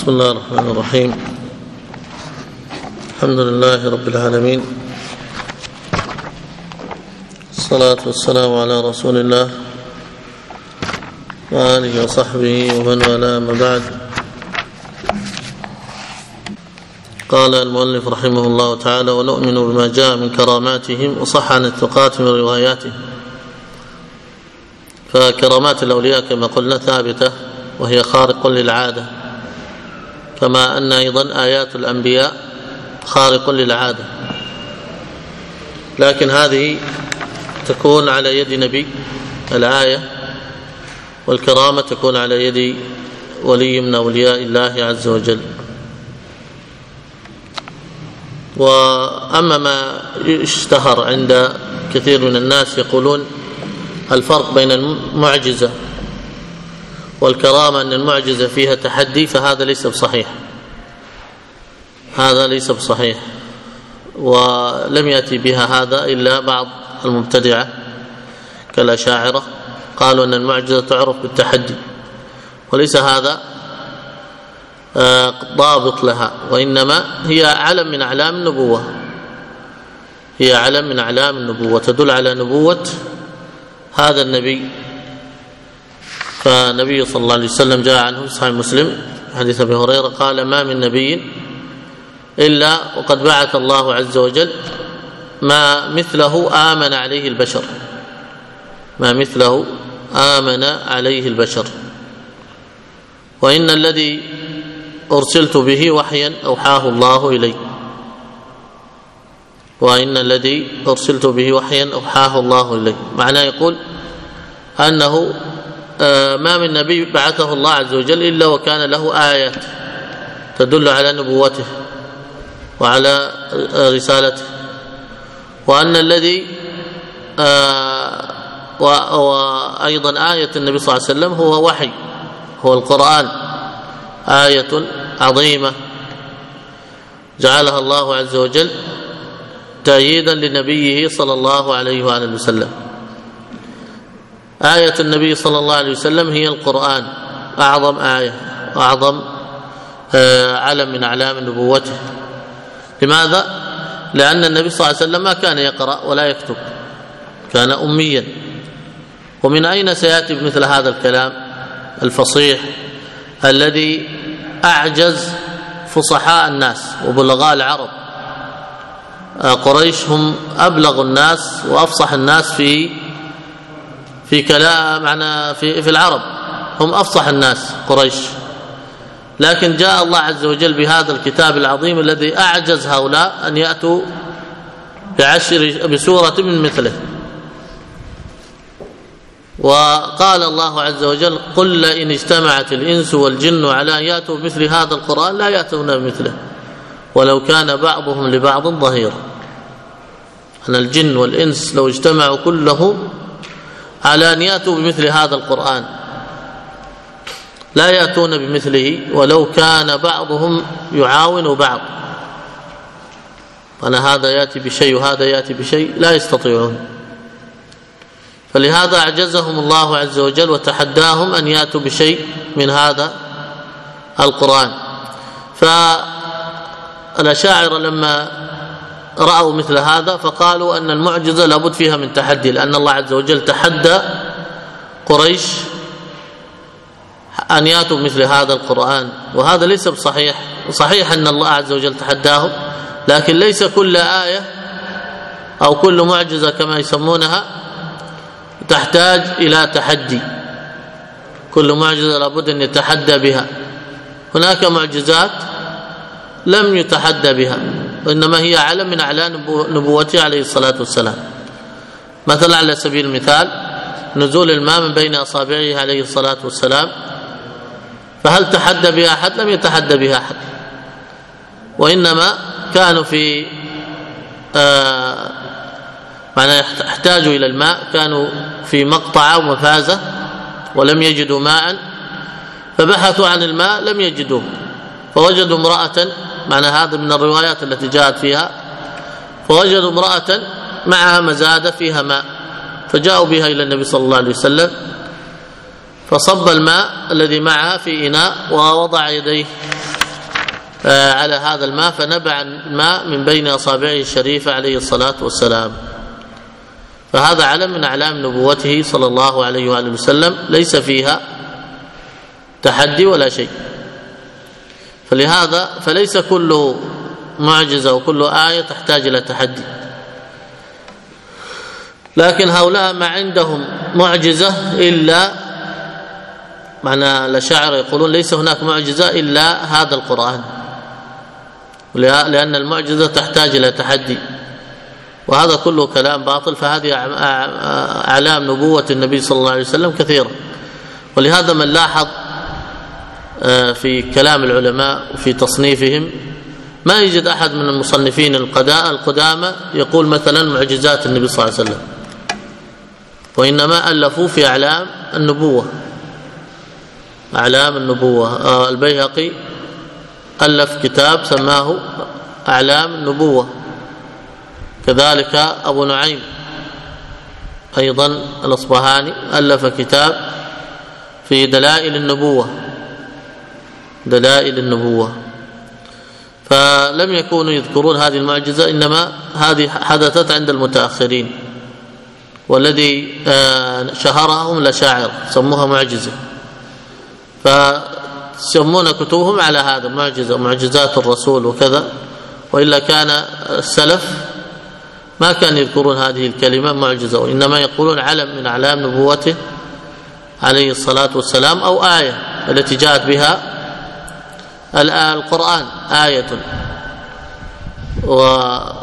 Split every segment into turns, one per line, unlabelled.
بسم الله الرحمن الرحيم. الحمد لله رب العالمين، الصلاة والسلام على رسول الله وآله وصحبه ومن والاه، ما بعد. قال المؤلف رحمه الله تعالى: ونؤمن بما جاء من كراماتهم وصح عن الثقات من رواياتهم. فكرامات الأولياء كما قلنا ثابتة وهي خارق للعادة، كما أن أيضا آيات الأنبياء خارق للعادة، لكن هذه تكون على يد نبي الآية، والكرامة تكون على يد ولي من أولياء الله عز وجل. وأما ما اشتهر عند كثير من الناس يقولون الفرق بين المعجزة والكرامة أن المعجزة فيها تحدي، فهذا ليس بصحيح، هذا ليس بصحيح، ولم يأتي بها هذا إلا بعض المبتدعة كالأشاعرة، قالوا أن المعجزة تعرف بالتحدي، وليس هذا ضابط لها، وإنما هي علم من أعلام النبوة، هي علم من أعلام النبوة تدل على نبوة هذا النبي. فالنبي صلى الله عليه وسلم جاء عنه في صحيح مسلم حديث أبي هريرة قال: ما من نبي إلا وقد بعث الله عز وجل ما مثله آمن عليه البشر، ما مثله آمن عليه البشر، وإن الذي أرسلت به وحيا أوحاه الله إلي، وإن الذي أرسلت به وحيا أوحاه الله إلي. معناه يقول أنه ما من نبي بعثه الله عز وجل إلا وكان له آيات تدل على نبوته وعلى رسالته، وأن الذي وأيضا آية النبي صلى الله عليه وسلم هو وحي، هو القرآن، آية عظيمة جعلها الله عز وجل تأييدا لنبيه صلى الله عليه وآله وسلم. آية النبي صلى الله عليه وسلم هي القرآن، أعظم آية، أعظم علم من أعلام نبوته. لماذا؟ لأن النبي صلى الله عليه وسلم ما كان يقرأ ولا يكتب، كان أميا، ومن أين سيأتي بمثل هذا الكلام الفصيح الذي أعجز فصحاء الناس وبلغاء العرب؟ قريش هم أبلغ الناس وأفصح الناس في كلام، معنا في العرب هم أفصح الناس قريش، لكن جاء الله عز وجل بهذا الكتاب العظيم الذي أعجز هؤلاء أن يأتوا بسورة من مثله. وقال الله عز وجل: قل لئن اجتمعت الإنس والجن على أن يأتوا بمثل هذا القرآن لا يأتون بمثله ولو كان بعضهم لبعض ظهيرا. أن الجن والإنس لو اجتمعوا كلهم على أن يأتوا بمثل هذا القرآن لا يأتون بمثله ولو كان بعضهم يعاون بعض، أنا هذا يأتي بشيء وهذا يأتي بشيء لا يستطيعون. فلهذا أعجزهم الله عز وجل وتحداهم أن يأتوا بشيء من هذا القرآن. فالأشاعرة لما رأوا مثل هذا فقالوا أن المعجزة لابد فيها من تحدي، لأن الله عز وجل تحدى قريش أن يأتوا بمثل هذا القرآن، وهذا ليس بصحيح. صحيح أن الله عز وجل تحداهم، لكن ليس كل آية أو كل معجزة كما يسمونها تحتاج إلى تحدي، كل معجزة لابد أن يتحدى بها. هناك معجزات لم يتحدى بها، وإنما هي علم من أعلام نبوته عليه الصلاة والسلام. مثلا على سبيل المثال نزول الماء من بين أصابعه عليه الصلاة والسلام، فهل تحدى بها أحد؟ لم يتحدى بها أحد، وإنما كانوا في معنى يحتاجوا إلى الماء، كانوا في مقطعة ومفازة ولم يجدوا ماء، فبحثوا عن الماء لم يجدوه، فوجدوا امرأة، معنى هذا من الروايات التي جاءت فيها، فوجدوا امرأة معها مزادة فيها ماء، فجاءوا بها إلى النبي صلى الله عليه وسلم، فصب الماء الذي معها في إناء ووضع يديه على هذا الماء فنبع الماء من بين أصابعه الشريفة عليه الصلاة والسلام. فهذا علم من أعلام نبوته صلى الله عليه وآله وسلم، ليس فيها تحدي ولا شيء. فلهذا فليس كل معجزة وكل آية تحتاج إلى تحدي، لكن هؤلاء ما عندهم معجزة إلا، معنى الأشاعرة يقولون ليس هناك معجزة إلا هذا القرآن، لأن المعجزة تحتاج إلى تحدي، وهذا كله كلام باطل. فهذه أعلام نبوة النبي صلى الله عليه وسلم كثيرة. ولهذا من لاحظ في كلام العلماء وفي تصنيفهم ما يجد أحد من المصنفين القدامى يقول مثلا معجزات النبي صلى الله عليه وسلم، وإنما ألفوا في أعلام النبوة. أعلام النبوة، البيهقي ألف كتاب سماه أعلام النبوة، كذلك أبو نعيم أيضا الأصبهاني ألف كتاب في دلائل النبوة، دلائل النبوة. فلم يكونوا يذكرون هذه المعجزة، إنما هذه حدثت عند المتأخرين، والذي شهرهم الأشاعرة سموها معجزة، فسمون كتبهم على هذا معجزة، معجزات الرسول وكذا. وإلا كان السلف ما كان يذكرون هذه الكلمة معجزة، وإنما يقولون علم من أعلام نبوته عليه الصلاة والسلام، أو آية التي جاءت بها القرآن آية. وقال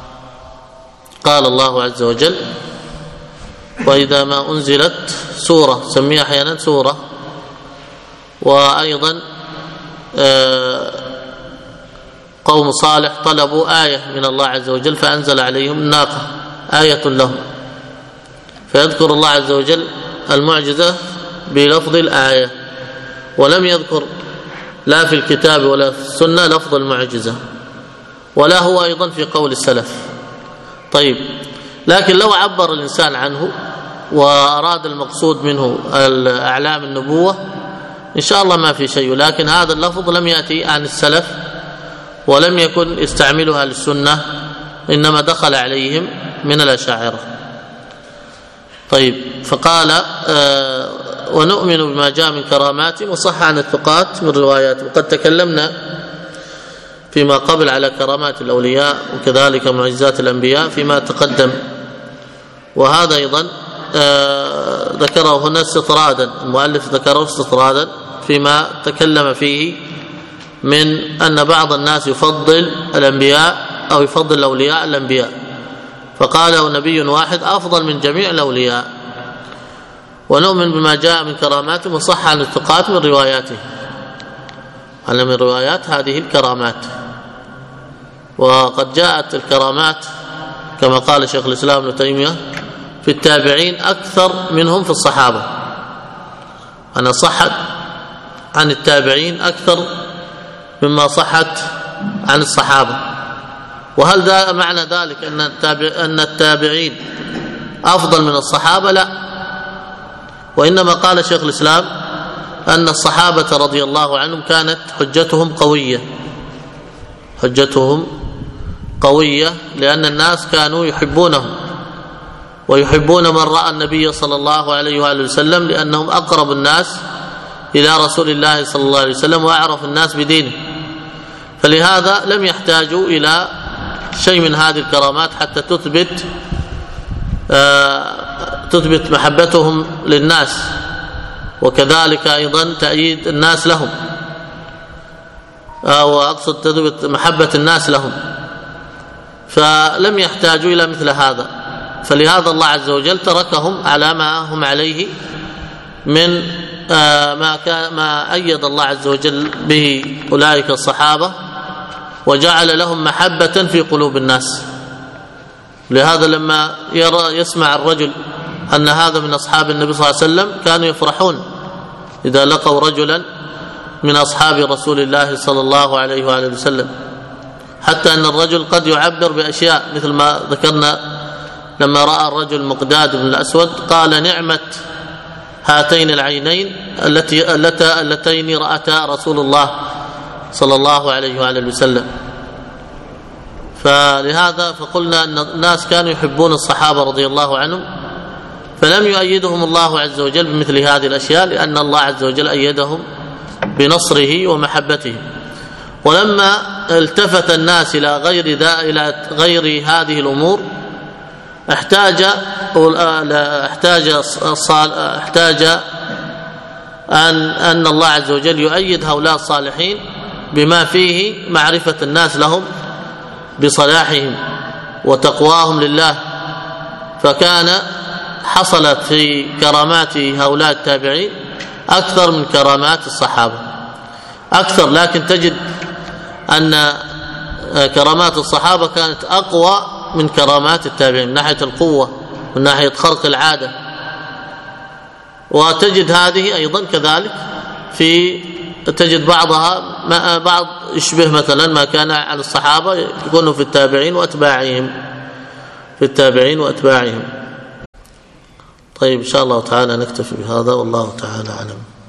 الله عز وجل: وإذا ما أنزلت سورة، سميها أحيانا سورة. وأيضا قوم صالح طلبوا آية من الله عز وجل فأنزل عليهم الناقة آية لهم، فيذكر الله عز وجل المعجزة بلفظ الآية، ولم يذكر لا في الكتاب ولا في السنة لفظ المعجزة، ولا هو أيضا في قول السلف. طيب، لكن لو عبر الإنسان عنه وأراد المقصود منه أعلام النبوة إن شاء الله ما في شيء، لكن هذا اللفظ لم يأتي عن السلف ولم يكن يستعملها للسنة، إنما دخل عليهم من الأشاعرة. طيب، فقال: ونؤمن بما جاء من كرامات وصح عن الثقات من روايات. وقد تكلمنا فيما قبل على كرامات الأولياء وكذلك معجزات الأنبياء فيما تقدم، وهذا أيضا ذكره هنا استطرادا، المؤلف ذكره استطرادا فيما تكلم فيه من أن بعض الناس يفضل الأنبياء أو يفضل الأولياء الأنبياء، فقاله نبي واحد أفضل من جميع الأولياء. ونؤمن بما جاء من كرامات وصح عن الثقات من رواياته، على من روايات هذه الكرامات. وقد جاءت الكرامات كما قال شيخ الإسلام ابن تيمية في التابعين أكثر منهم في الصحابة، أنا صحت عن التابعين أكثر مما صحت عن الصحابة. وهل معنى ذلك أن التابعين أفضل من الصحابة؟ لا، وإنما قال شيخ الإسلام أن الصحابة رضي الله عنهم كانت حجتهم قوية لأن الناس كانوا يحبونهم ويحبون من رأى النبي صلى الله عليه وآله وسلم، لأنهم أقرب الناس إلى رسول الله صلى الله عليه وسلم وأعرف الناس بدينه، فلهذا لم يحتاجوا إلى شيء من هذه الكرامات حتى تثبت محبتهم للناس، وكذلك أيضا تأييد الناس لهم، أو أقصد تثبت محبة الناس لهم، فلم يحتاجوا إلى مثل هذا. فلهذا الله عز وجل تركهم على ما هم عليه من ما أيد الله عز وجل به أولئك الصحابة، وجعل لهم محبة في قلوب الناس. لهذا لما يسمع الرجل أن هذا من أصحاب النبي صلى الله عليه وسلم كانوا يفرحون إذا لقوا رجلا من أصحاب رسول الله صلى الله عليه وآله وسلم، حتى أن الرجل قد يعبر بأشياء مثل ما ذكرنا لما رأى الرجل مقداد بن الأسود قال: نعمة هاتين العينين اللتين رأتا رسول الله صلى الله عليه وآله وسلم. فلهذا فقلنا أن الناس كانوا يحبون الصحابة رضي الله عنهم، فلم يؤيدهم الله عز وجل بمثل هذه الأشياء، لأن الله عز وجل أيدهم بنصره ومحبته. ولما التفت الناس إلى غير هذه الأمور احتاج أن الله عز وجل يؤيد هؤلاء الصالحين بما فيه معرفة الناس لهم بصلاحهم وتقواهم لله. فكان حصلت في كرامات هؤلاء التابعين أكثر من كرامات الصحابة أكثر، لكن تجد أن كرامات الصحابة كانت أقوى من كرامات التابعين من ناحية القوة، من ناحية خرق العادة. وتجد هذه أيضا كذلك تجد بعض يشبه مثلا ما كان على الصحابة يكون في التابعين وأتباعهم. طيب إن شاء الله تعالى نكتفي بهذا، والله تعالى أعلم.